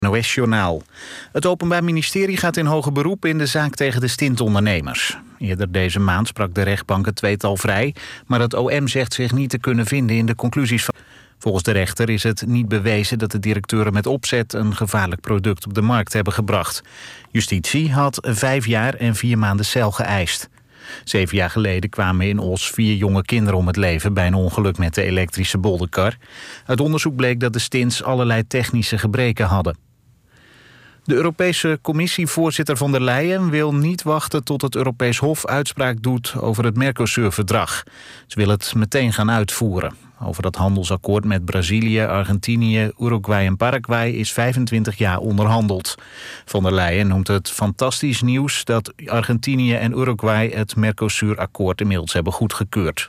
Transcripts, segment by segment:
NOS-journaal. Het Openbaar Ministerie gaat in hoger beroep in de zaak tegen de stintondernemers. Eerder deze maand sprak de rechtbank het tweetal vrij, maar het OM zegt zich niet te kunnen vinden in de conclusies van... Volgens de rechter is het niet bewezen dat de directeuren met opzet een gevaarlijk product op de markt hebben gebracht. Justitie had 5 jaar en 4 maanden cel geëist. 7 jaar geleden kwamen in Os 4 jonge kinderen om het leven bij een ongeluk met de elektrische bolderkar. Uit onderzoek bleek dat de stints allerlei technische gebreken hadden. De Europese Commissievoorzitter von der Leyen wil niet wachten tot het Europees Hof uitspraak doet over het Mercosur-verdrag. Ze wil het meteen gaan uitvoeren. Over dat handelsakkoord met Brazilië, Argentinië, Uruguay en Paraguay is 25 jaar onderhandeld. Von der Leyen noemt het fantastisch nieuws dat Argentinië en Uruguay het Mercosur-akkoord inmiddels hebben goedgekeurd.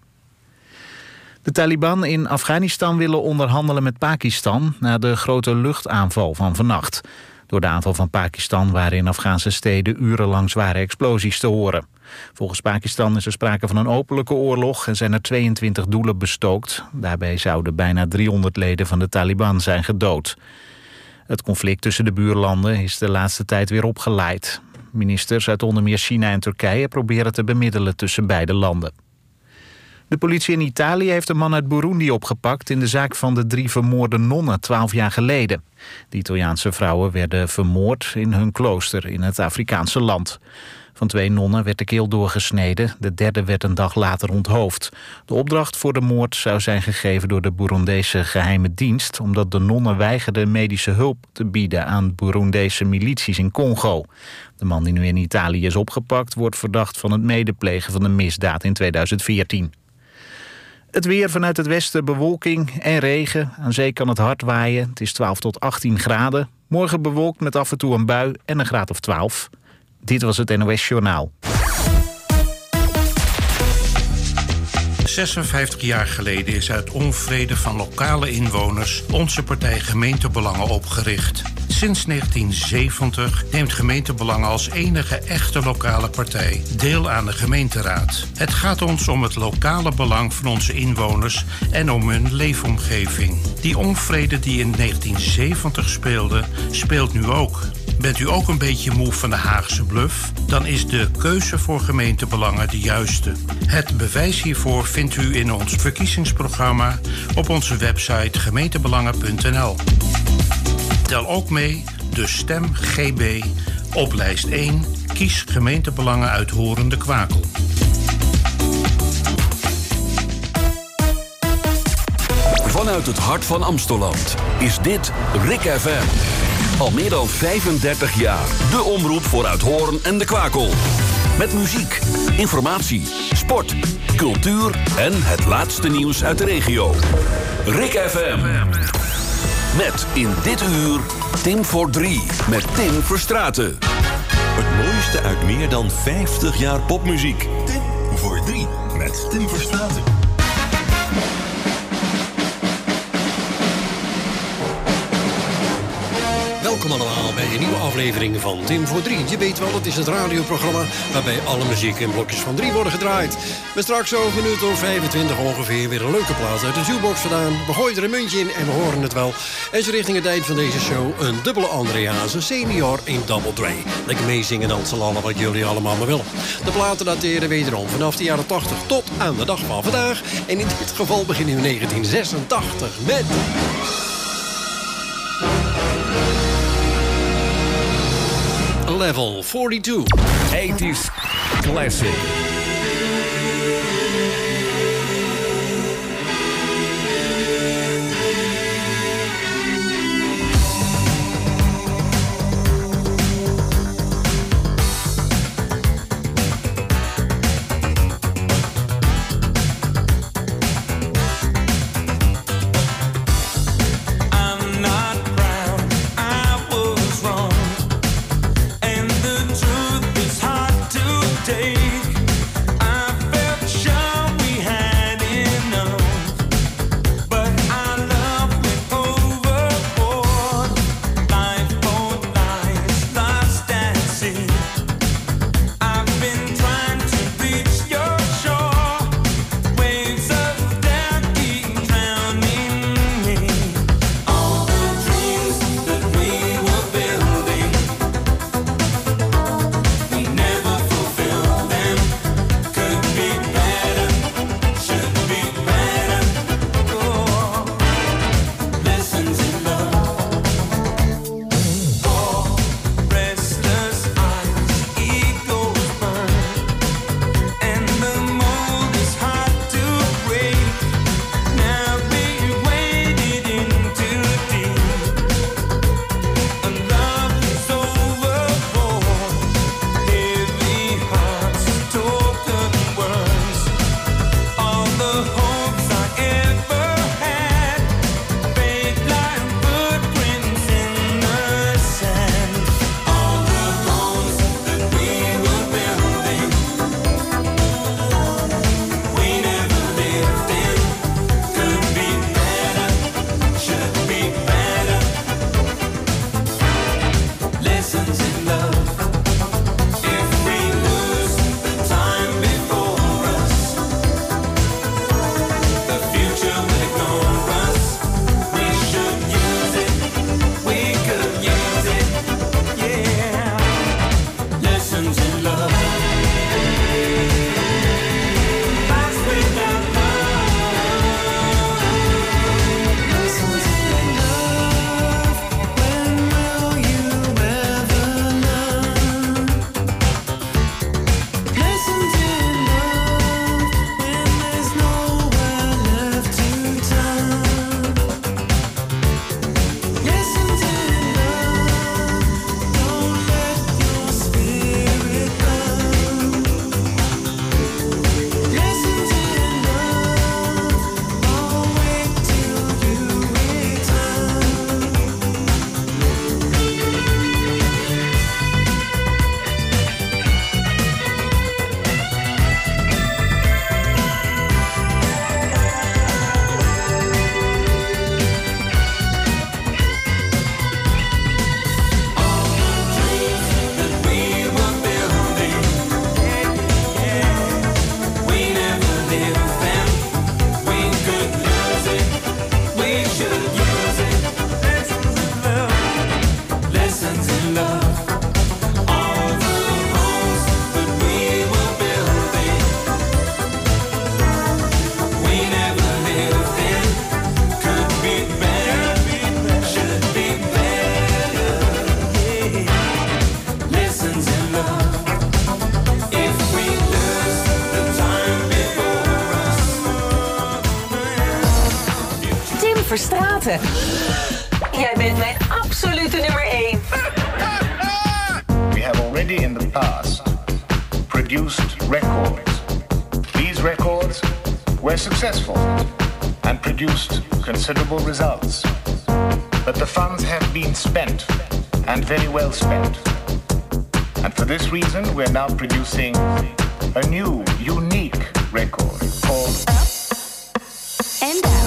De Taliban in Afghanistan willen onderhandelen met Pakistan na de grote luchtaanval van vannacht. Door de aanval van Pakistan waren in Afghaanse steden urenlang zware explosies te horen. Volgens Pakistan is er sprake van een openlijke oorlog en zijn er 22 doelen bestookt. Daarbij zouden bijna 300 leden van de Taliban zijn gedood. Het conflict tussen de buurlanden is de laatste tijd weer opgeleid. Ministers uit onder meer China en Turkije proberen te bemiddelen tussen beide landen. De politie in Italië heeft een man uit Burundi opgepakt in de zaak van de 3 vermoorde nonnen 12 jaar geleden. De Italiaanse vrouwen werden vermoord in hun klooster in het Afrikaanse land. Van 2 nonnen werd de keel doorgesneden, de derde werd een dag later onthoofd. De opdracht voor de moord zou zijn gegeven door de Burundese geheime dienst, omdat de nonnen weigerden medische hulp te bieden aan Burundese milities in Congo. De man die nu in Italië is opgepakt wordt verdacht van het medeplegen van de misdaad in 2014. Het weer vanuit het westen, bewolking en regen. Aan zee kan het hard waaien. Het is 12 tot 18 graden. Morgen bewolkt met af en toe een bui en een graad of 12. Dit was het NOS Journaal. 56 jaar geleden is uit onvrede van lokale inwoners onze partij Gemeentebelangen opgericht. Sinds 1970 neemt Gemeentebelangen als enige echte lokale partij deel aan de gemeenteraad. Het gaat ons om het lokale belang van onze inwoners en om hun leefomgeving. Die onvrede die in 1970 speelde, speelt nu ook. Bent u ook een beetje moe van de Haagse bluff? Dan is de keuze voor Gemeentebelangen de juiste. Het bewijs hiervoor vindt u in ons verkiezingsprogramma op onze website gemeentebelangen.nl. Tel ook mee de stem GB op lijst 1. Kies Gemeentebelangen uit Horende Kwakel. Vanuit het hart van Amsteland is dit RIK FM. Al meer dan 35 jaar. De omroep voor Uithoorn en de Kwakel. Met muziek, informatie, sport, cultuur en het laatste nieuws uit de regio. RIK FM. Met in dit uur Tim voor 3 met Tim Verstraeten. Het mooiste uit meer dan 50 jaar popmuziek. Tim voor 3 met Tim Verstraeten. Welkom allemaal bij een nieuwe aflevering van Tim voor 3. Je weet wel, het is het radioprogramma waarbij alle muziek in blokjes van 3 worden gedraaid. Met straks over een minuut of 25 ongeveer weer een leuke plaat uit de jukebox vandaan. We gooien er een muntje in en we horen het wel. En zo richting het eind van deze show een dubbele André Hazes senior in Double Dre. Lekker meezingen, dansen, lallen wat jullie allemaal maar willen. De platen dateren wederom vanaf de jaren 80 tot aan de dag van vandaag. En in dit geval beginnen we in 1986 met... Level 42. 80s Classic. Take platen. Jij bent mijn absolute nummer 1. We have already in the past produced records. These records were successful and produced considerable results. But the funds have been spent, and very well spent. And for this reason, we're now producing a new, unique record called Up and Down.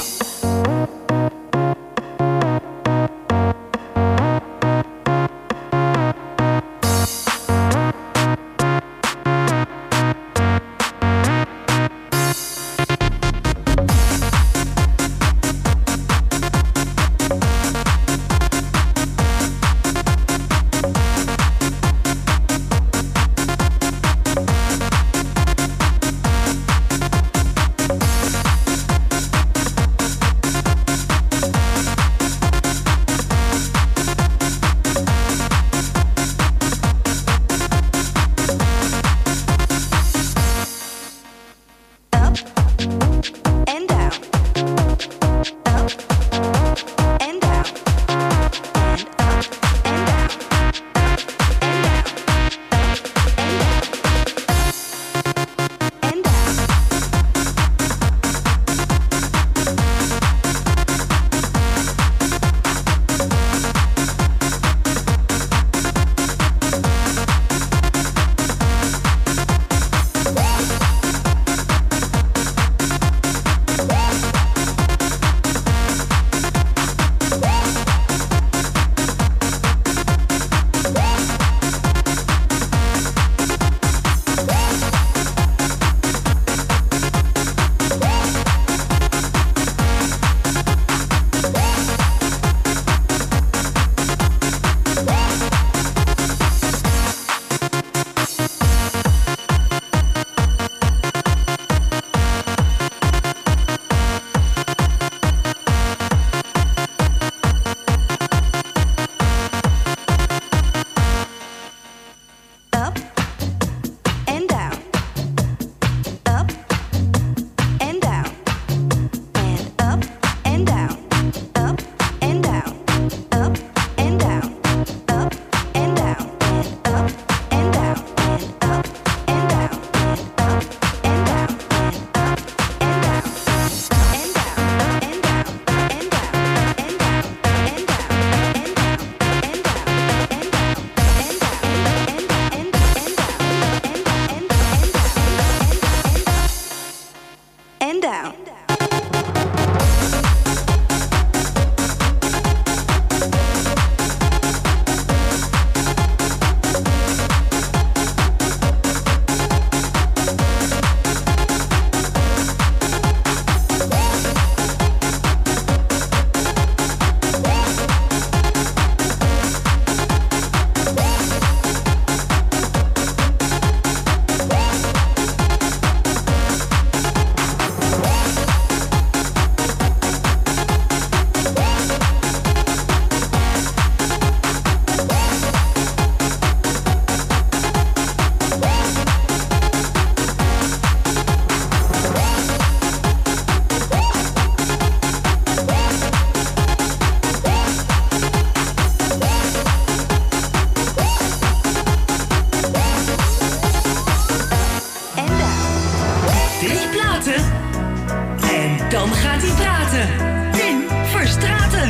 Dan gaat hij praten. Tim Verstraeten.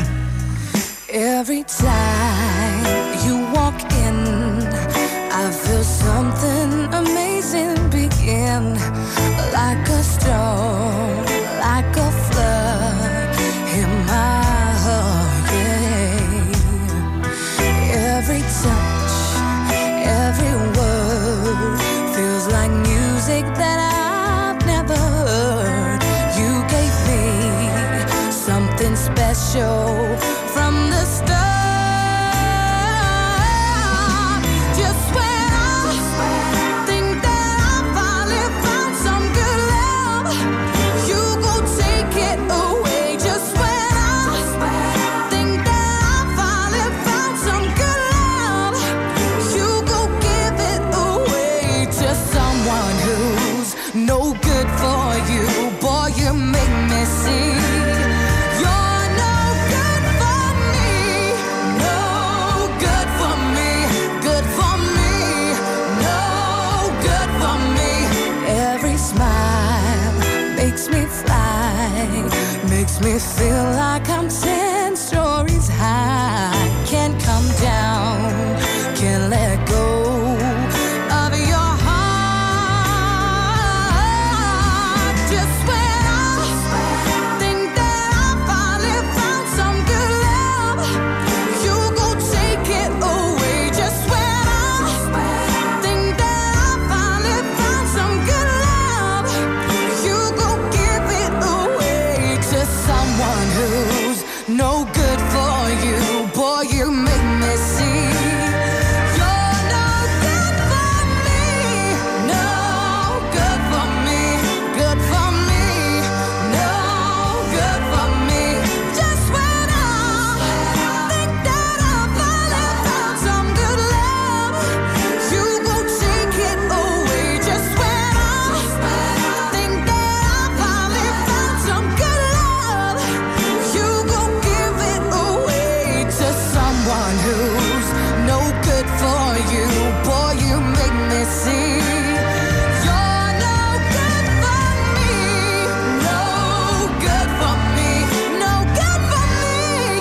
Every time you walk in, I feel something amazing begin. Like a storm, like a flood in my heart, yeah. Every touch, every word feels like music that I've never heard. You gave me something special from the start. Just when I think that I finally found some good love, you go take it away. Just when I think that I finally found some good love, you go give it away to someone who's no good for you. Boy, you make me see you're no good. makes me feel like I'm 10 stories high. Can't come down, can't let go of your heart. Just when I think that I finally found some good love, you go take it away. Just when I think that I finally found some good love, you go give it away to someone who's no good for you. Boy, you make me see you're no good for me. No good for me. Good for me. No good for me. Just when I think that I finally found some good love, you go take it away. Just when I think that I finally found some good love, you go give it away to someone who's no good for you. Boy, you make me see you're no good for me. No good for me. No good for me.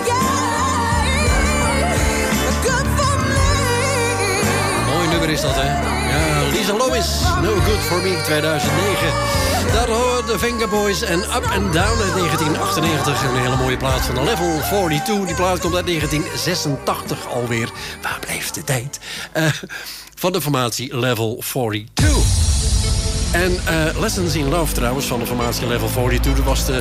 Yeah. Good for me. Mooi nummer is dat, hè? Ja, Lisa Lois, No Good For Me, 2009. Daar horen de Venga Boys en Up and Down uit 1998. Een hele mooie plaat van de Level 42. Die plaat komt uit 1986 alweer. Waar blijft de tijd? Van de formatie Level 42. En Lessons in Love trouwens, van de formatie Level 42... dat was de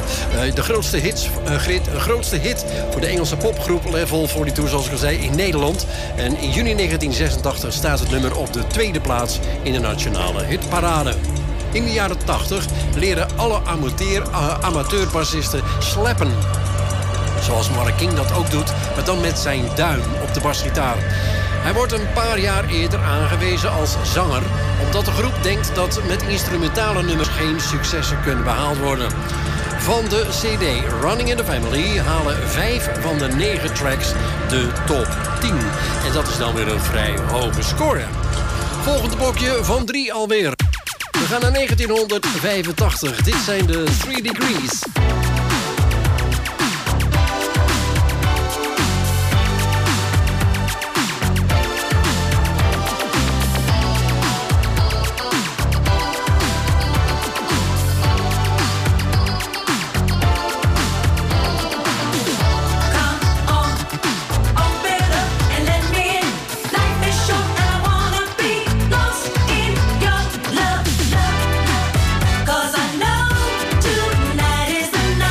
grootste hit voor de Engelse popgroep Level 42, zoals ik al zei, in Nederland. En in juni 1986 staat het nummer op de tweede plaats in de nationale hitparade. In de jaren 80 leren alle amateurbassisten slappen. Zoals Mark King dat ook doet, maar dan met zijn duim op de basgitaar. Hij wordt een paar jaar eerder aangewezen als zanger, omdat de groep denkt dat met instrumentale nummers geen successen kunnen behaald worden. Van de CD Running in the Family halen 5 van de 9 tracks de top 10. En dat is dan weer een vrij hoge score. Volgende blokje van 3 alweer. We gaan naar 1985. Dit zijn de 3 Degrees. Cause I know tonight is the night.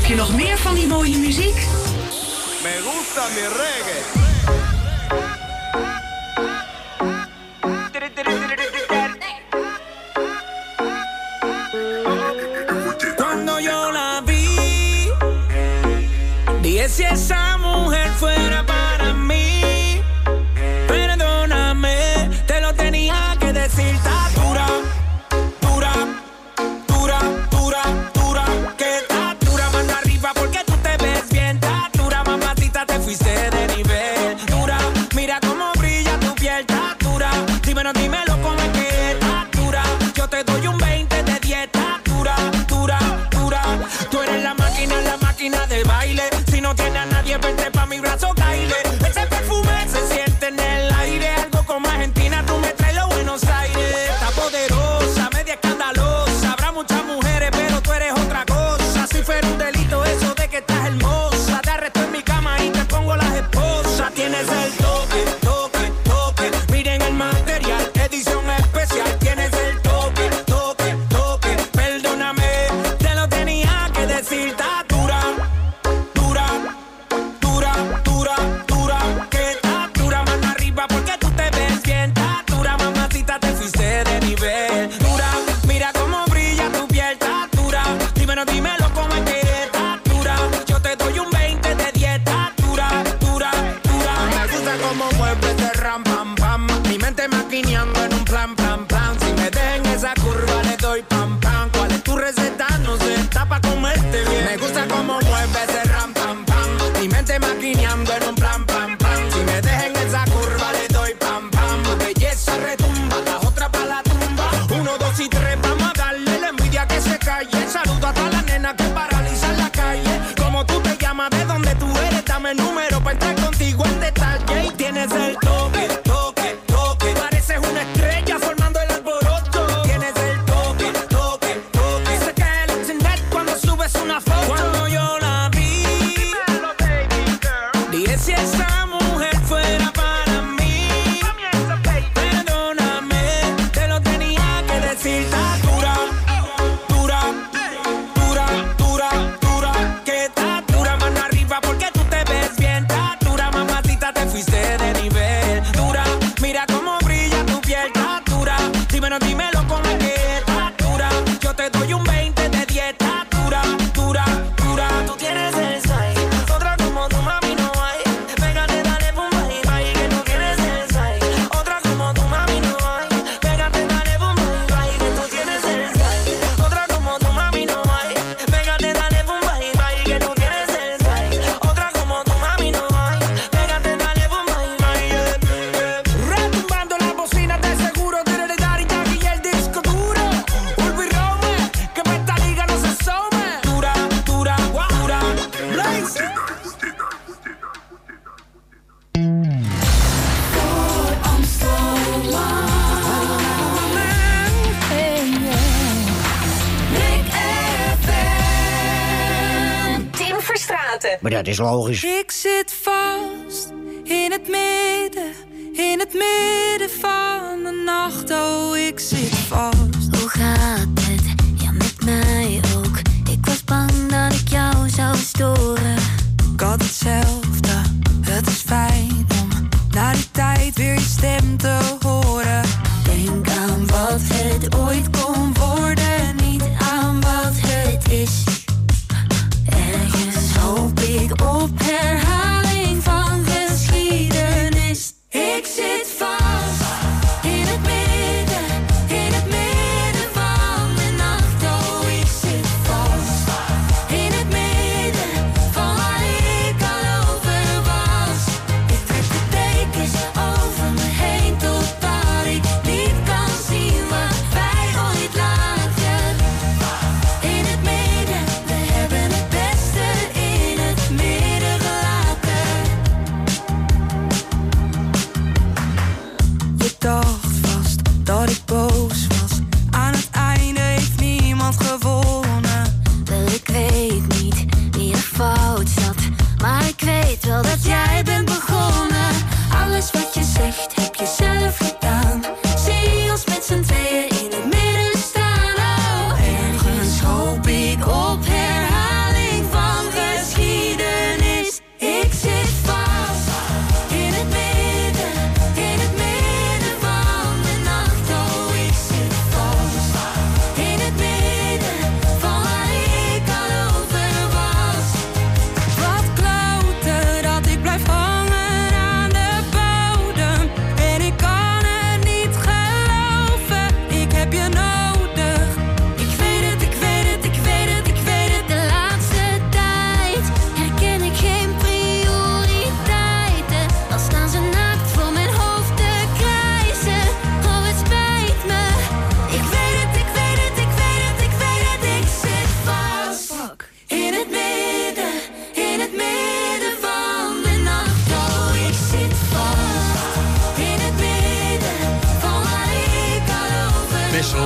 je nog meer van die mooie muziek? Me gusta mi reggae. Cuando yo la vi, dije si esa mujer fuera para mí. Perdóname, te lo tenía que decir. Está dura, dura, dura, dura, dura. Que está dura, mano arriba porque tú te ves bien. Está dura, mamacita, te fuiste de nivel. Dura, mira cómo brilla tu piel. Está dura, dímelo cómo es que está dura. Yo te doy un 20 de 10. Está dura, dura, dura. Tú eres la máquina del baile. Si no tienes a nadie, vente pa' mi brazo, caile. Ese perfume se siente en el aire. Algo como Argentina, tú me traes los Buenos Aires. Está poderosa, media escandalosa. Habrá muchas mujeres, pero tú eres otra cosa. Si fuera un delito eso de que estás hermosa, te arresto en mi cama y te pongo las esposas. Tienes el toque, toque, toque. Miren el material, edición especial. Tienes el toque, toque, toque. Perdóname, te lo tenía que decir. Está dura, dura, dura, dura, dura. Que está dura, mano arriba porque tú te ves bien. Está dura, mamacita, te fuiste de nivel. Dura, mira cómo brilla tu piel. Está dura, dímelo cómo es que está dura. Yo te doy un 20 de 10. Está dura, dura, dura. Me gusta cómo mueves de ram, pam, pam. Mi mente maquineando en un plan, plan, plan. Si me dejen esa curva le doy pam, pam. ¿Cuál es tu receta? No sé, está pa' comerte bien. Me gusta cómo mueves de ram, pam, pam. Mi mente maquineando en un plan, plan, plan. Si me dejen esa curva le doy pam, pam. Tu belleza retumba, la otra pa' la tumba. 1, 2 y 3, vamos a darle la envidia que se calle. Saludo a todas las nenas que paralizan la calle. Como tú te llamas, de dónde tú eres, dame el número pa' entrar contigo en detalle. Y tienes el toque, toque, toque. Pareces una estrella formando el alboroto. Tienes el toque, toque, toque. Se cae el internet cuando subes una foto. Cuando yo la vi, dije si esa mujer fuera para mí. Perdóname, te lo tenía que decir. Está dura, dura, dura, dura, dura. Que está dura, mano arriba porque tú te ves bien. Está dura, mamacita, te fuiste de nivel. Dura, mira cómo brilla tu piel. Está dura, dímelo cómo es que está dura. Yo te doy un 20 de 10. Está dura, dura, dura. Tú tienes el size, otra como tu mami no hay. Pégate, dale pum, bye, bye, que tú tienes el size. Otra como tu mami no hay. Pégate, dale pum, bye, bye, que tú tienes el size. Otra como tu mami no hay. Pégate, dale pum, bye, bye, que tú tienes el size. Otra como tu mami no hay. Pégate, dale pum, bye, bye. Retumbando las bocinas de seguro. Daddy, Daddy y el disco duro. Ulvi Rome, que pa' esta liga no se asome. Dura, dura, dura. Blaze. Tim Verstraeten. Maar dat is logisch. Ik zit vast in het midden van de nacht. Oh, ik zit vast. Hoe gaat het? Ja, met mij ook. Ik was bang dat ik jou zou storen. Ik had hetzelfde. Het is fijn om na die tijd weer je stem te horen. Denk aan wat het ooit kon worden, niet aan wat het is. Ergens hoop ik op herhaling van geschiedenis. Ik zit vast in het midden van de nacht. Oh, ik zit vast in het midden van waar ik al over was. Ik trek de dekens over me heen totdat ik niet kan zien wat wij ooit lagen. In het midden, we hebben het beste in het midden gelaten. Je dacht vast dat ik boos was. Aan het einde heeft niemand gewonnen. Wel, ik weet niet wie er fout zat, maar ik weet wel dat jij bent begonnen. Alles wat je zegt heb je zelf gedaan. Zie ons met z'n tweeën in het midden staan. Oh, ergens hoop ik op herhaling van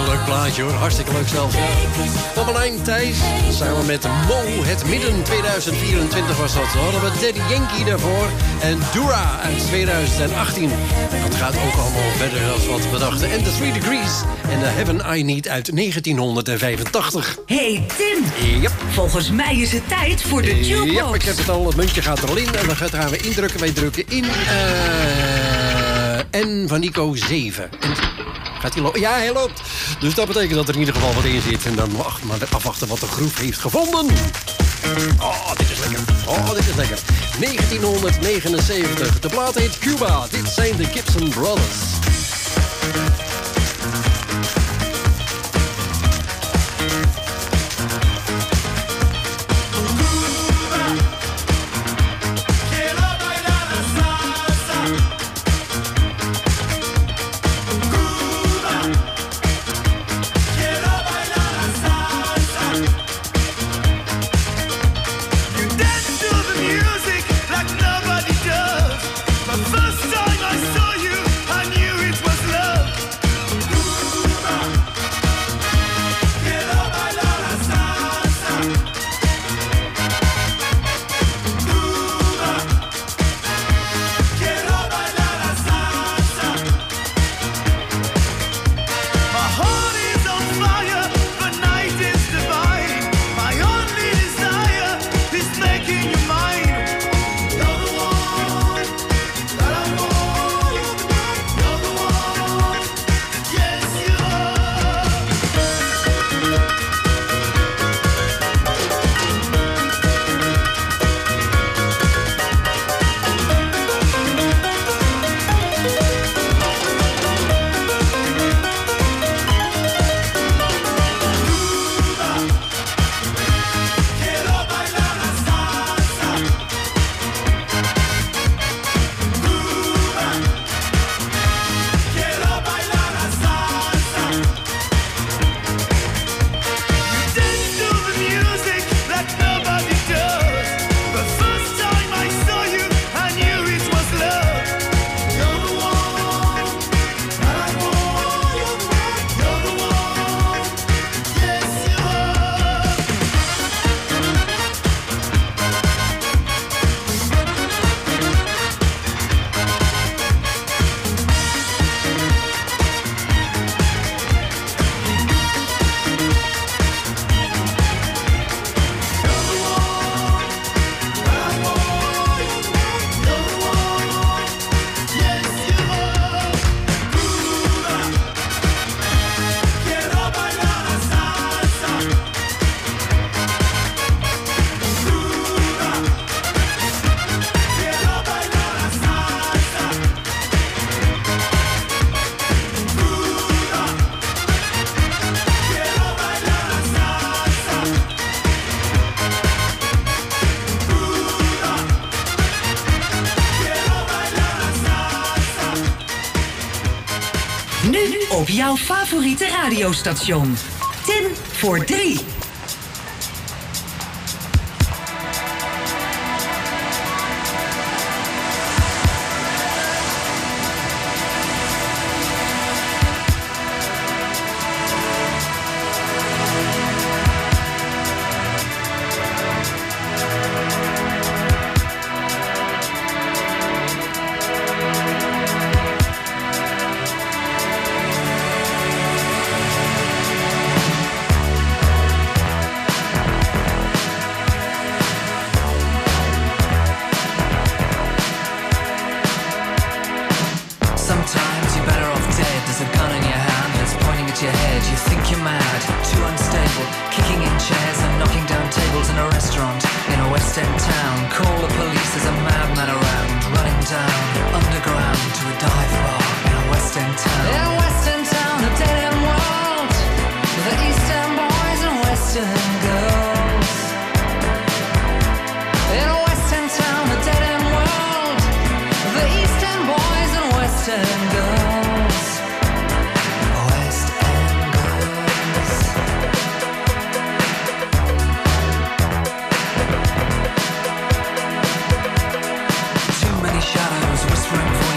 Heel leuk plaatje hoor, hartstikke leuk zelfs. Ja. Pommelijn Thijs, samen met Mo, het midden 2024 was dat. We hadden we Daddy Yankee daarvoor en Dura uit 2018. Dat gaat ook allemaal verder dan wat we dachten. En The 3 Degrees en The Heaven I Need uit 1985. Hey Tim, Yep. volgens mij is het tijd voor de jukebox. Ja, ik heb het al, het muntje gaat er al in en dan gaan we indrukken. Wij drukken in N van Nico 7. Gaat hij lopen? Ja, hij loopt. Dus dat betekent dat er in ieder geval wat in zit. En dan maar afwachten wat de groep heeft gevonden. Oh, dit is lekker. Oh, dit is lekker. 1979. De plaat heet Cuba. Dit zijn de Gibson Brothers. Nu op jouw favoriete radiostation. Tim voor 3. Whispering voices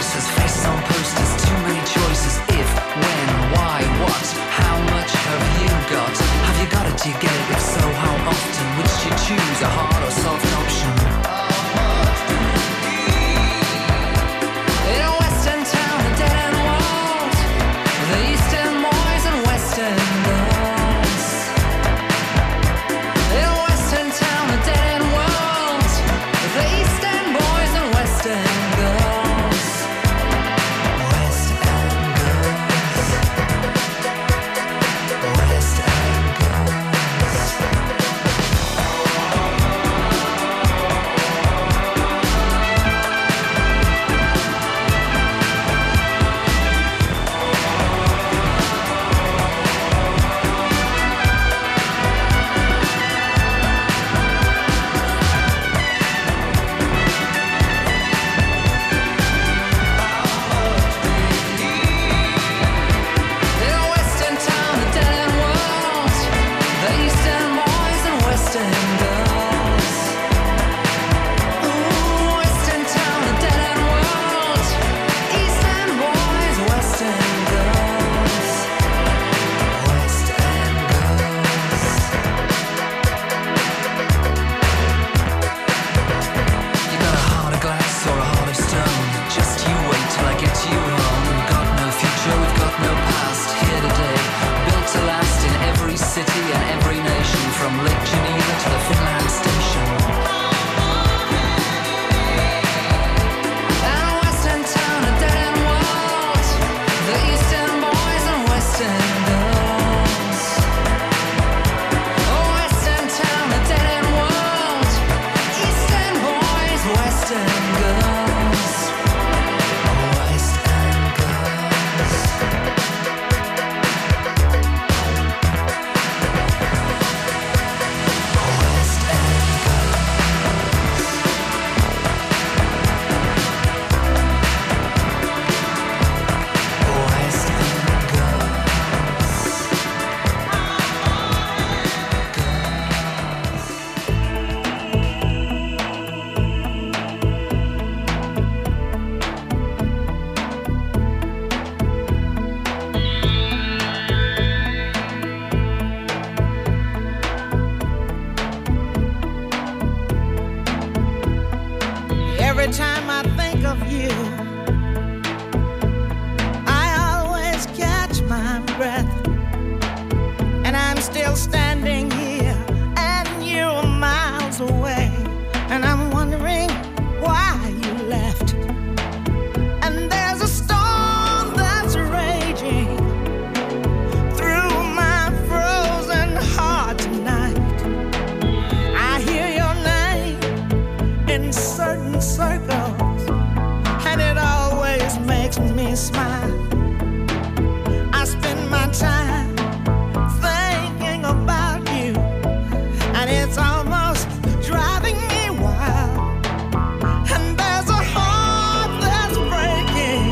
smile. I spend my time thinking about you, and it's almost driving me wild. And there's a heart that's breaking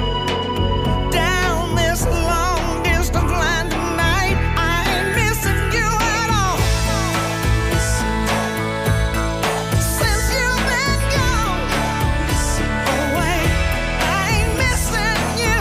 down this long distance line tonight. I ain't missing you at all. Since you've been gone away, I ain't missing you.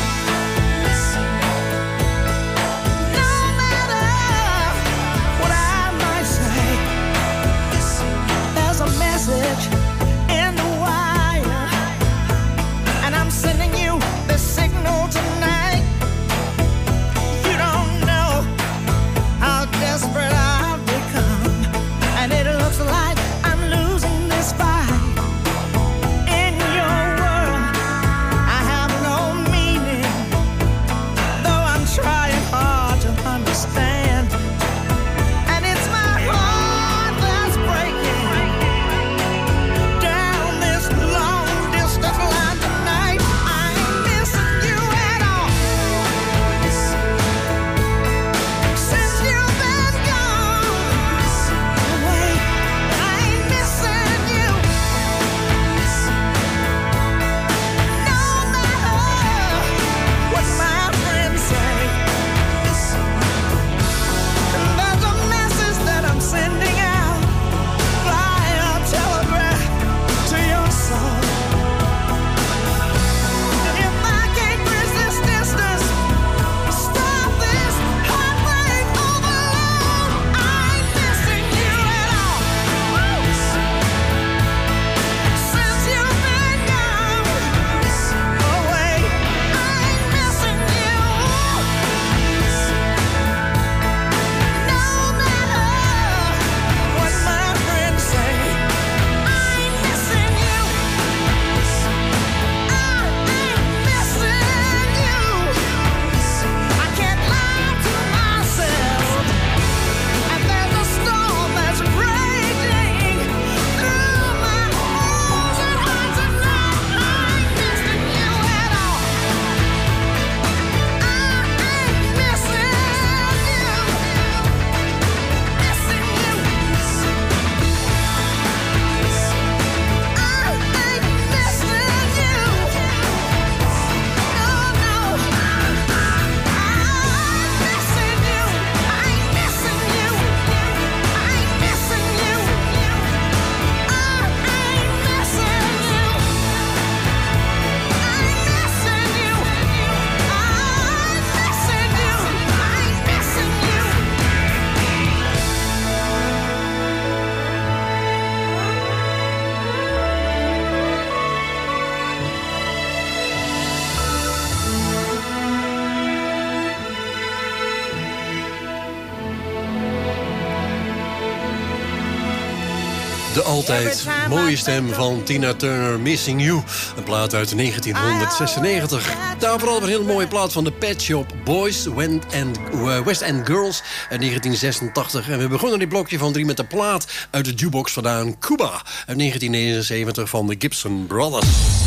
No matter what I might say, there's a message in the wire, and I'm sending you this signal tonight. You don't know how desperate I've become, and it looks like I'm losing this fight. In your world, I have no meaning, though I'm trying hard to understand. And it's my heart that's breaking down this long distance line tonight. I ain't missing you at all. Since you've been gone away, I ain't missing you. No matter what my friends say, and there's a message that I'm sending out via telegraph to your soul. And if I can't resist distance, stop this heartbreak overload. I ain't missing you at all. Since you've been gone away, I ain't missing you. No matter what my friends say, I ain't missing you. I ain't missing you. I can't lie to myself, and there's a storm that's raging through my walls and heart tonight. I ain't missing you at all. I ain't missing you. Missing you. I ain't missing you. No, no. I'm missing you. I ain't missing you. I ain't missing you. I ain't missing you. I ain't missing you. I'm missing you. I ain't missing you. De altijd mooie stem van Tina Turner, Missing You. Een plaat uit 1996. Daarvoor al een hele mooie plaat van de Pet Shop Boys, West End Girls uit 1986. En we begonnen dit blokje van 3 met de plaat uit de jukebox vandaan, Cuba uit 1979 van de Gibson Brothers.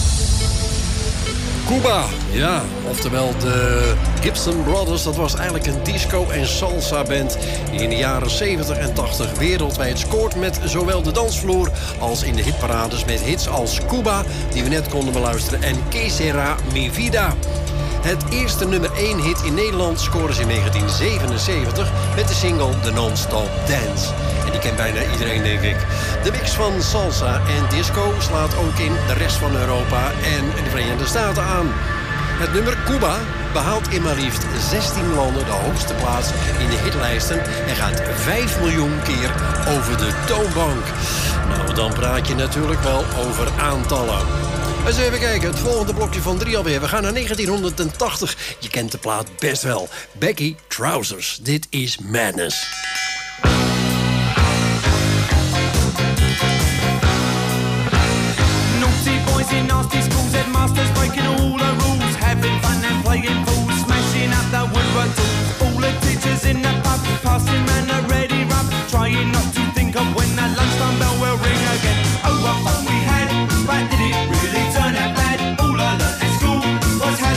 Cuba, ja, oftewel de Gibson Brothers. Dat was eigenlijk een disco- en salsa-band die in de jaren 70 en 80 wereldwijd scoort met zowel de dansvloer als in de hitparades met hits als Cuba, die we net konden beluisteren, en Que Sera Mi Vida. Het eerste nummer 1 hit in Nederland scoorde ze in 1977 met de single The Non-Stop Dance. En die kent bijna iedereen, denk ik. De mix van salsa en disco slaat ook in de rest van Europa en de Verenigde Staten aan. Het nummer Cuba behaalt in maar liefst 16 landen de hoogste plaats in de hitlijsten en gaat 5 miljoen keer over de toonbank. Nou, dan praat je natuurlijk wel over aantallen. Eens even kijken, het volgende blokje van 3 alweer. We gaan naar 1980. Je kent de plaat best wel. Becky Trousers. Dit is Madness. Naughty boys in nasty schools, headmasters breaking all the rules, having fun and playing fools, smashing up the woodwork tools. All the teachers in the pub, passing round a ready rub, trying not to think of when the lunchtime bell will ring again. Oh, what fun we had, but did it really turn out bad? All I learned at school was how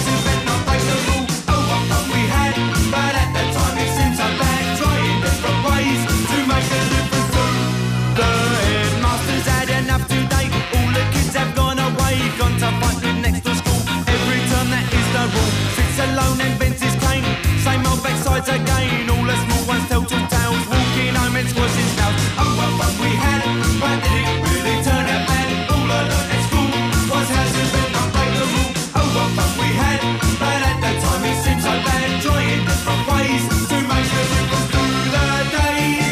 rise again. All the small ones tell tall tales, walking home and squashing snails. Oh, what fun we had, but did it really turn out bad? All I learned at school was how to bend and break the rule. Oh, what fun we had, but at the time it seemed so bad. Trying different ways to make the difference through the days.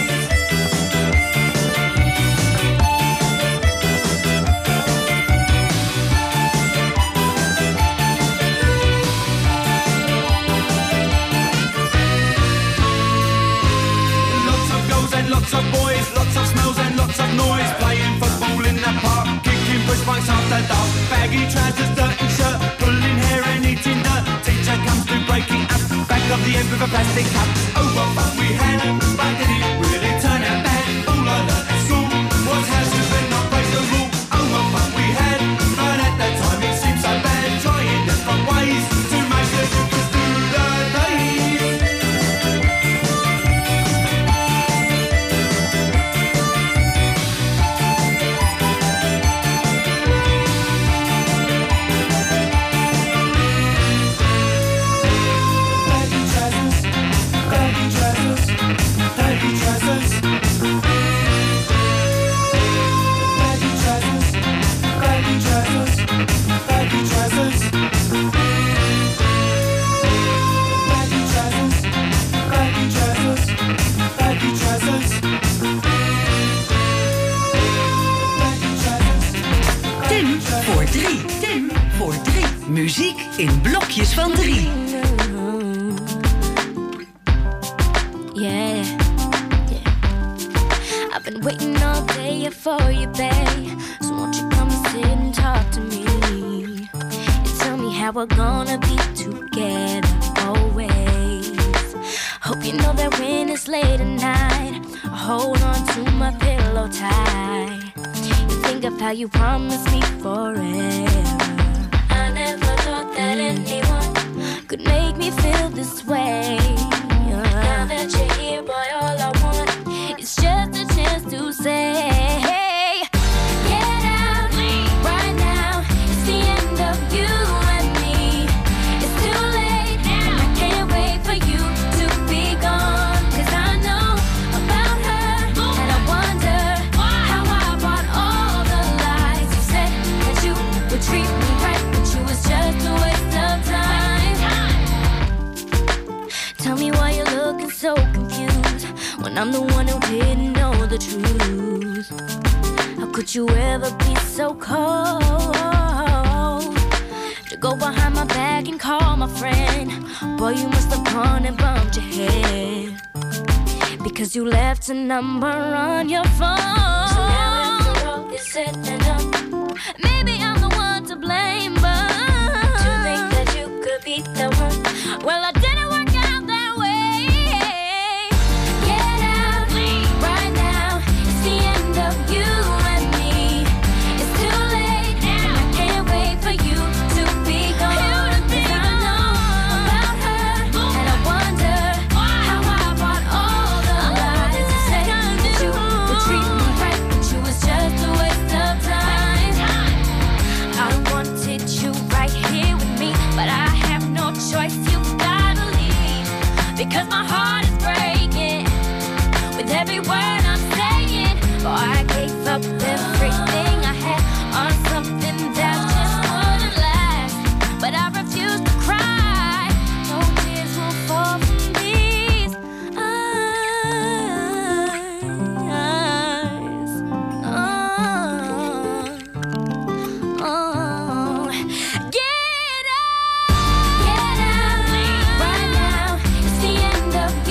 Lots of boys, lots of smells and lots of noise. Playing football in the park, kicking push bikes after dark. Baggy trousers, dirty shirt, pulling hair and eating dirt. Teacher comes to break it up, back of the end with a plastic cup. Oh, what fun we had, but did it really turn out bad? All I learned at school was how to bend not break the rule. Oh, what fun we had, but at that time it seemed so bad. Trying different ways to make a difference through the days. Tim voor 3. Tim voor 3. Muziek in blokjes van 3. Yeah. I've been waiting all day for you, babe. So won't you come and sit and talk to me? And tell me how we're gonna be together always. Hope you know that when it's late at night, I hold on to my pillow tight. You think of how you promised me forever. I never thought that anyone could make me feel this way. Now that you're here, boy, all I want is just a chance to say, get out right now. It's the end of you and me. It's too late now. I can't wait for you to be gone. 'Cause I know about her, and I wonder how I bought all the lies. You said that you would treat me right, but you was just a waste of time. Tell me why you're looking so confused when I'm the one who didn't know the truth. How could you ever be so cold to go behind my back and call my friend? Boy, you must have gone and bumped your head because you left a number on your phone. So now after all is said and done, maybe I'm the one to blame, but to think that you could be the one, well, I didn't work out that way. Get out right now. It's the end of you and me. It's too late now. I can't wait for you to be gone. 'Cause I know about her, and I wonder how I bought all the lies. You said that you would treat me right, but you was just a waste of time. I wanted you right here with me, but I have no choice. You gotta leave because my heart is breaking with every word I'm saying. Oh, I gave up everything I had on something that just wouldn't last, but I refuse to cry. No tears will fall from these eyes. Oh. Get out right now. It's the end of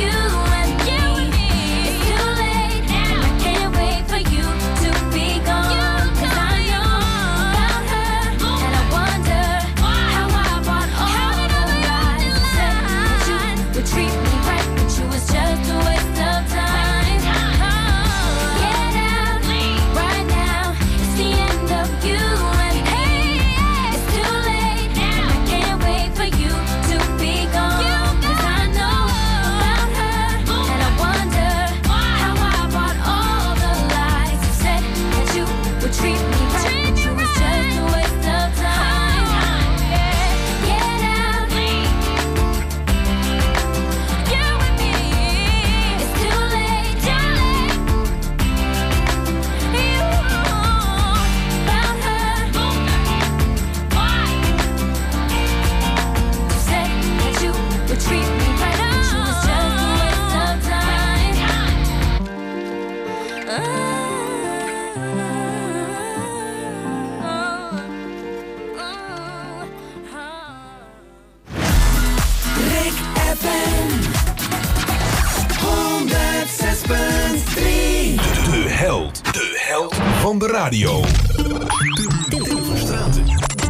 van de radio. Tim Verstraeten.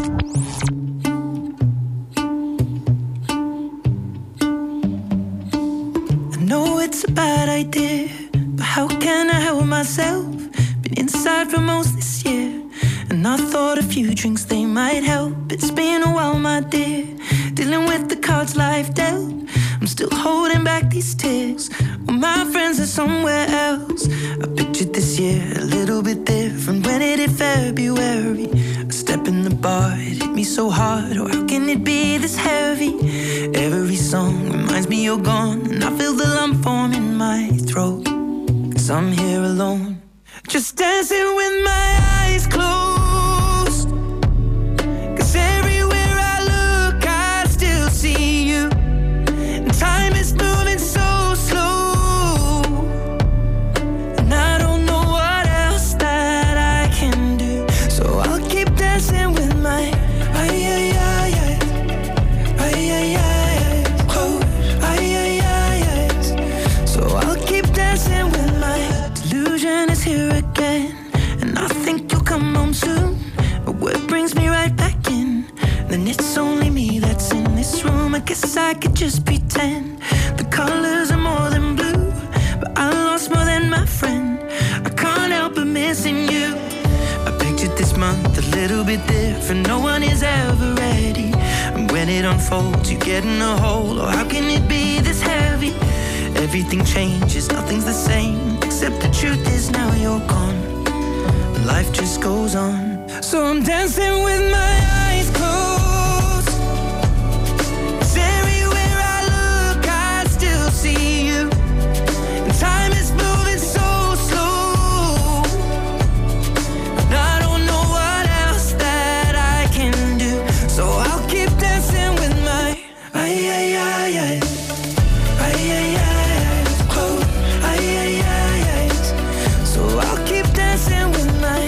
I know it's a bad idea, but how can I help myself? Been inside for most this year, and I thought a few drinks they might help. It's been a while, my dear, dealing with the cards life dealt. I'm still holding back these tears, well, my friends are somewhere else. I pictured this year a little bit different when it hit February. A step in the bar, it hit me so hard. Oh, how can it be this heavy? Every song reminds me you're gone, and I feel the lump form in my throat. 'Cause I'm here alone, just dancing with my eyes closed. 'Cause everywhere I look, I still see you. And time is moving so slow, and I don't know what else that I can do. So I'll keep dancing with my So I'll keep dancing with my delusion is here again, and I think you'll come home soon. But what brings me right back in? Then it's only me that's in this room. I guess I could just pretend the colors are more than blue, but I lost more than my friend. I can't help but missing you. I pictured this month a little bit different. No one is ever ready, and when it unfolds, you get in a hole. Oh, how can it be this heavy? Everything changes, nothing's the same, except the truth is now you're gone. Life just goes on, so I'm dancing with my eyes closed. 'Cause everywhere I look, I still see you. And time is moving so slow, and I don't know what else that I can do. So I'll keep dancing with my So I'll keep dancing with my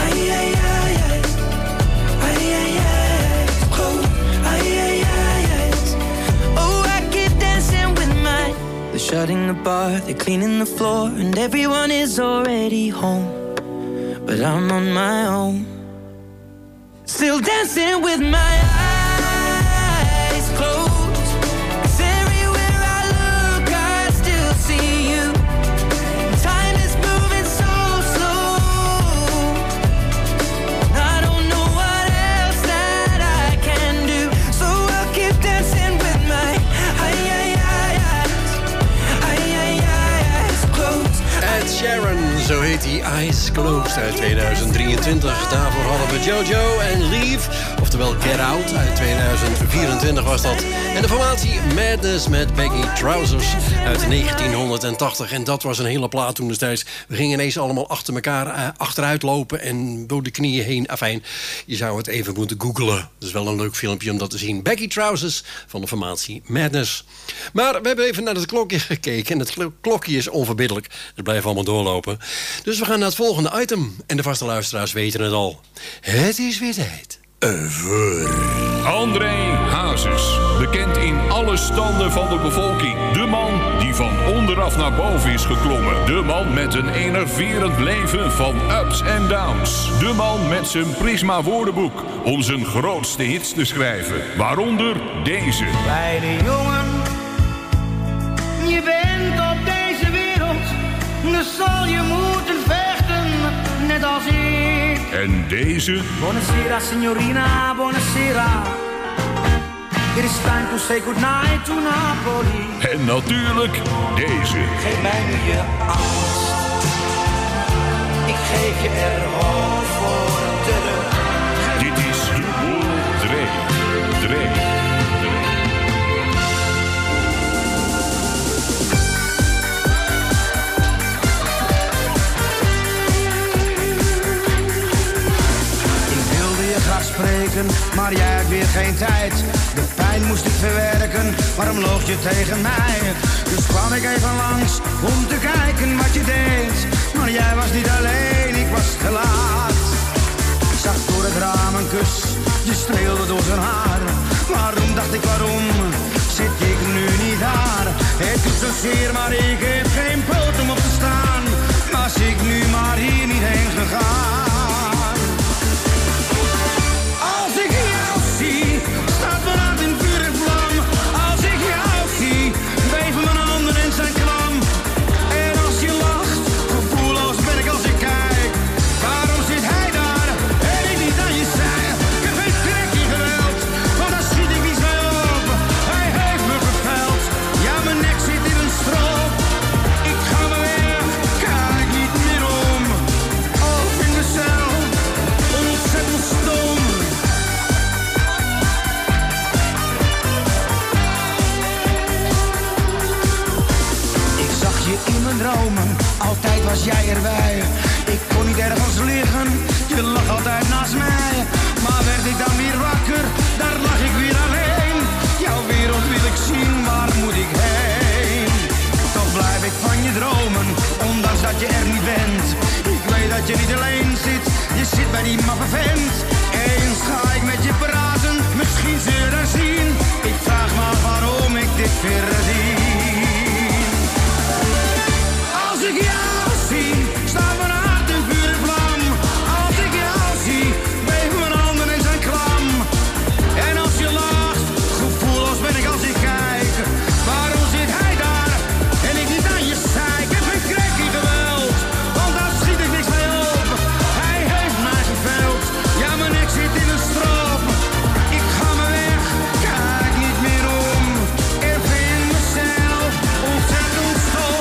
Oh, I keep dancing with my. They're shutting the bar, they're cleaning the floor, and everyone is already home, but I'm on my own, still dancing with my eyes closed. 'Cause everywhere I look, I still see you. Time is moving so slow, I don't know what else that I can do. So I'll keep dancing with my eyes closed. Ed Sheeran, zo heet die, Eyes Closed uit 2023. Daarvoor hadden we Jojo en Leave, oftewel Get Out uit 2024 was dat. En de formatie Madness met Baggy Trousers uit 1980. En dat was een hele plaat toen destijds. We gingen ineens allemaal achter elkaar achteruit lopen en door de knieën heen. Afijn, je zou het even moeten googlen. Dat is wel een leuk filmpje om dat te zien. Baggy Trousers van de formatie Madness. Maar we hebben even naar het klokje gekeken. En het klokje is onverbiddelijk. Het blijft allemaal doorlopen. Dus we gaan naar het volgende item. En de vaste luisteraars weten het al. Het is weer tijd. André Hazes, bekend in alle standen van de bevolking. De man die van onderaf naar boven is geklommen. De man met een enerverend leven van ups en downs. De man met zijn Prisma woordenboek om zijn grootste hits te schrijven. Waaronder deze. Kleine jongen, je bent op deze wereld, dus zal je moeten vechten, net als ik. En deze. Buonasera signorina, buonasera. It is time to say goodnight to Napoli. En natuurlijk deze. Geef mij nu je angst, ik geef je er gewoon voor terug. Dit is Dubbel Dre. Spreken, maar jij hebt weer geen tijd. De pijn moest ik verwerken, waarom loog je tegen mij? Dus kwam ik even langs om te kijken wat je deed. Maar jij was niet alleen, ik was te laat. Ik zag door het raam een kus, je streelde door zijn haar. Waarom, dacht ik, waarom zit ik nu niet daar? Het doet zozeer, maar ik heb geen poot om op te staan. Was ik nu maar hier niet heen gegaan? die mappe vent. Eens ga ik met je praten, misschien zul je dan zien. Ik vraag me af waarom ik dit verdien. Als ik jou zie, staat mijn hart in vuur en vlam. Als ik jou zie, beven mijn handen en zijn klam. En als je lacht, gevoelloos ben ik als ik kijk. Waarom zit hij daar en ik niet aan je zij? Ik heb geen krekkie geweld, want daar schiet ik niks mee op. Hij heeft mij geveld, ja mijn nek zit in een strop. Ik ga me weg, kijk niet meer om. En vind mezelf ontzettend stom.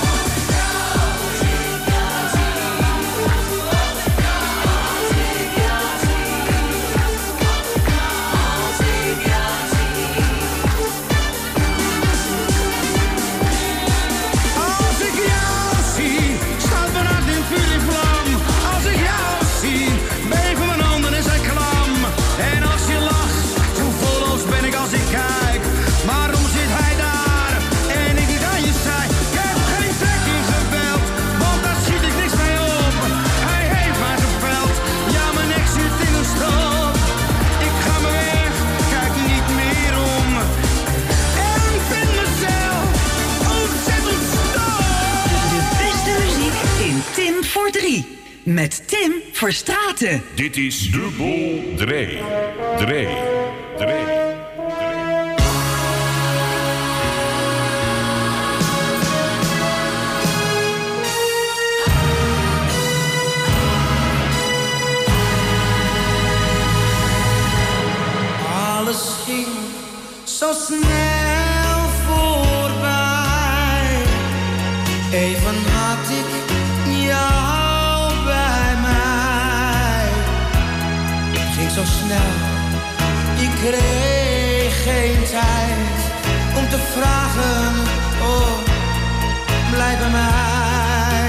Als ik jou zie, staat mijn hart in vuur en vlam. Als ik jou zie, beven mijn handen en zijn klam. En als je lacht, gevoelloos ben ik als ik kijk. Waarom zit hij daar en ik niet aan je zij? Ik heb geen trek in geweld, want daar schiet ik niks mee op. Hij heeft mij geveld, ja mijn nek zit in een strop. Ik ga me weg, kijk niet meer om. En vind mezelf ontzettend stom. De beste muziek in Tim voor 3. Met Tim Verstraeten. Dit is Dubbel Dre. Dre. Alles ging zo snel voorbij. Even had ik jou bij mij. Het ging zo snel, ik kreeg geen tijd om te vragen, oh, blijf bij mij.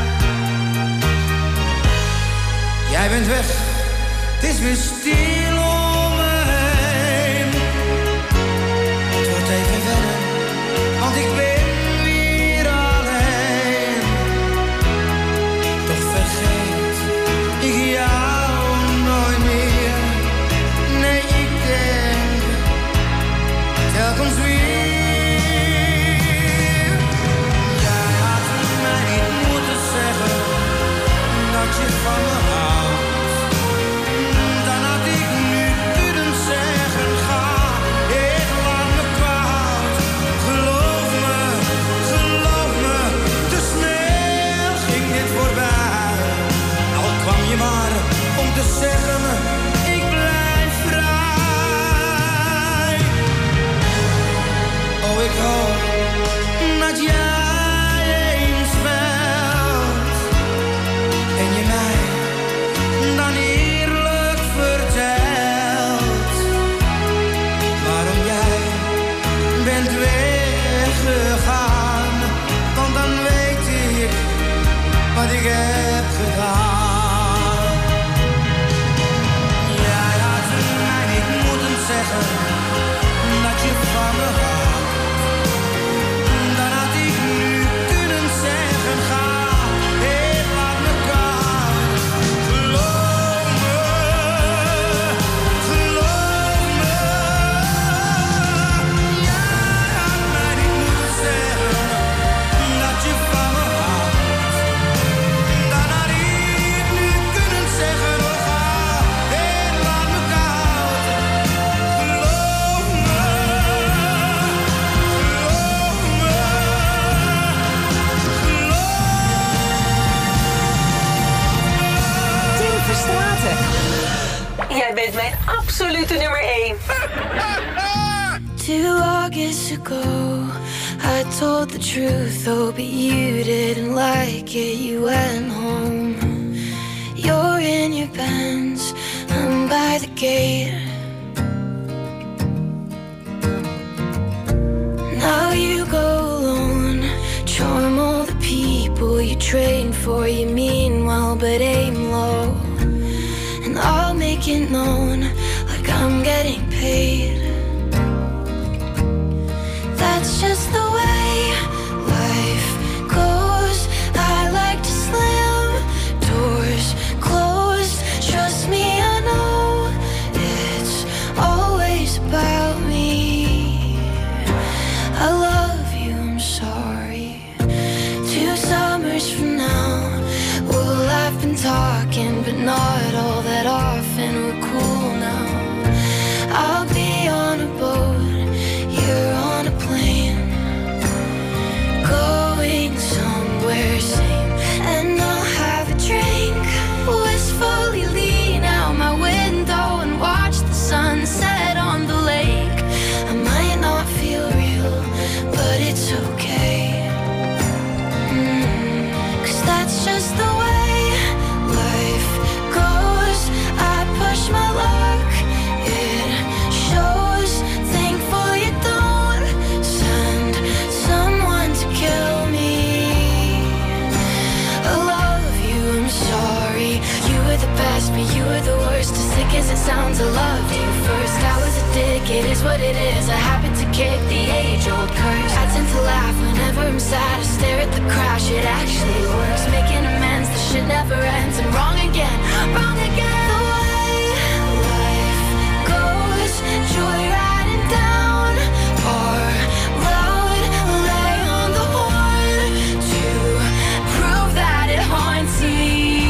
Jij bent weg, het is weer stil om me heen. Het wordt even wennen, want ik ben weer alleen. Toch vergeet ik jou nooit meer. Nee, ik denk telkens weer. Jij had mij niet moeten zeggen dat je van me houdt. Dan had ik nu kunnen zeggen, ga, ik laat me koud. Geloof me, te snel ging dit voorbij. Al kwam je maar om te zeggen, ik blijf vrij. Oh, ik hoop dat jij eens belt en je mij dan eerlijk vertelt waarom jij bent weggegaan. Want dan weet ik wat ik heb gedaan. Jij had mij niet moeten zeggen dat je van me houdt. Dan had ik nu kunnen zeggen, ga, ik laat me koud. Geloof me. Jij had mij niet moeten zeggen dat je van me houdt. Dan had ik nu kunnen zeggen, oh, ga, ik laat me koud. Geloof me. Tim Verstraeten. Jij bent mijn absolute nummer 1. 2 August ago, I told the truth, oh, but you didn't like it, you went home. You're in your Benz, I'm by the gate. Now you go alone, charm all the people you train for, you mean well but aim low. And I'll make it known, like I'm getting paid. That's just the way life goes. I like to slam doors closed, just sounds I loved you first. I was a dick, it is what it is. I happen to kick the age-old curse. I tend to laugh whenever I'm sad. I stare at the crash, it actually works. Making amends, the shit never ends. I'm wrong again, wrong again. The way life goes, joyriding down our road. Lay on the horn to prove that it haunts me.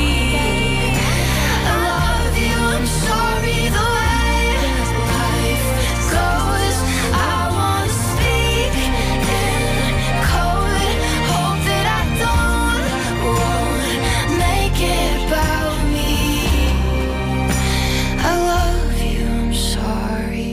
I love you, I'm sorry. The way life goes, I wanna speak in code. Hope that I won't make it about me. I love you, I'm sorry.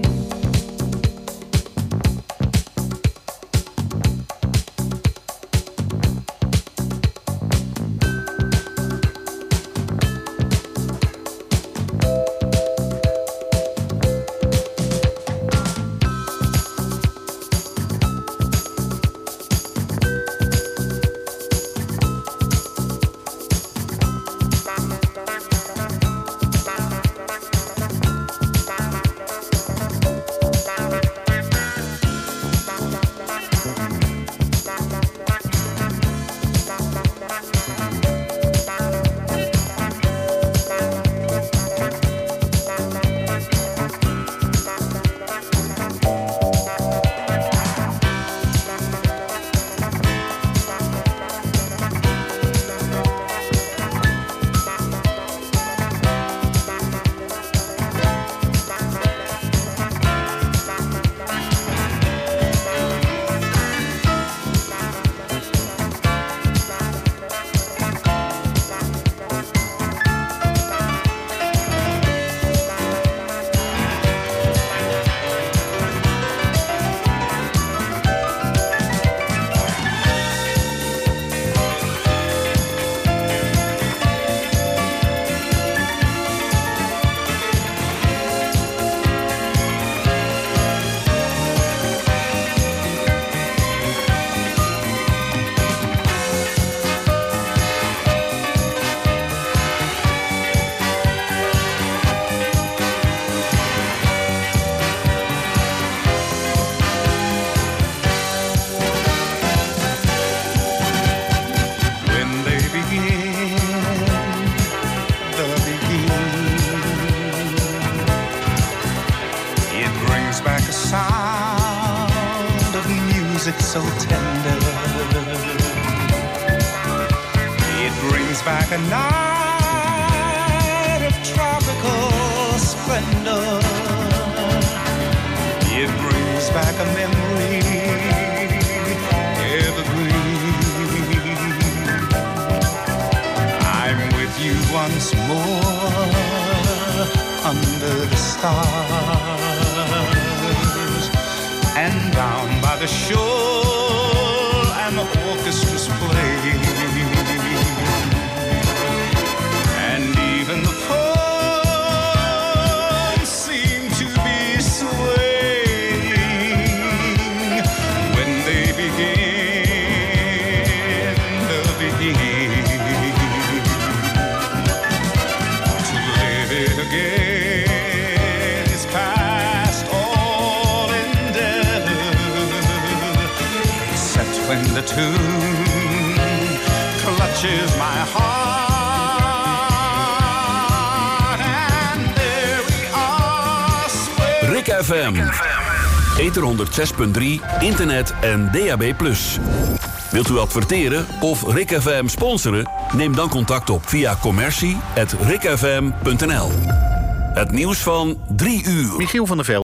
So tender, it brings back a night of tropical splendor. It brings back a memory evergreen. I'm with you once more under the stars, and down by the shore and the orchestra's playing, and even the palms seem to be swaying when they begin the beginning to live it again is past all endeavor, except when the tune clutches my heart, and there we are swaying. Rick FM. Ether 106.3, internet en DAB+. Wilt u adverteren of Rick FM sponsoren? Neem dan contact op via commercie@rickfm.nl. Het nieuws van 3 uur. Michiel van der Velde.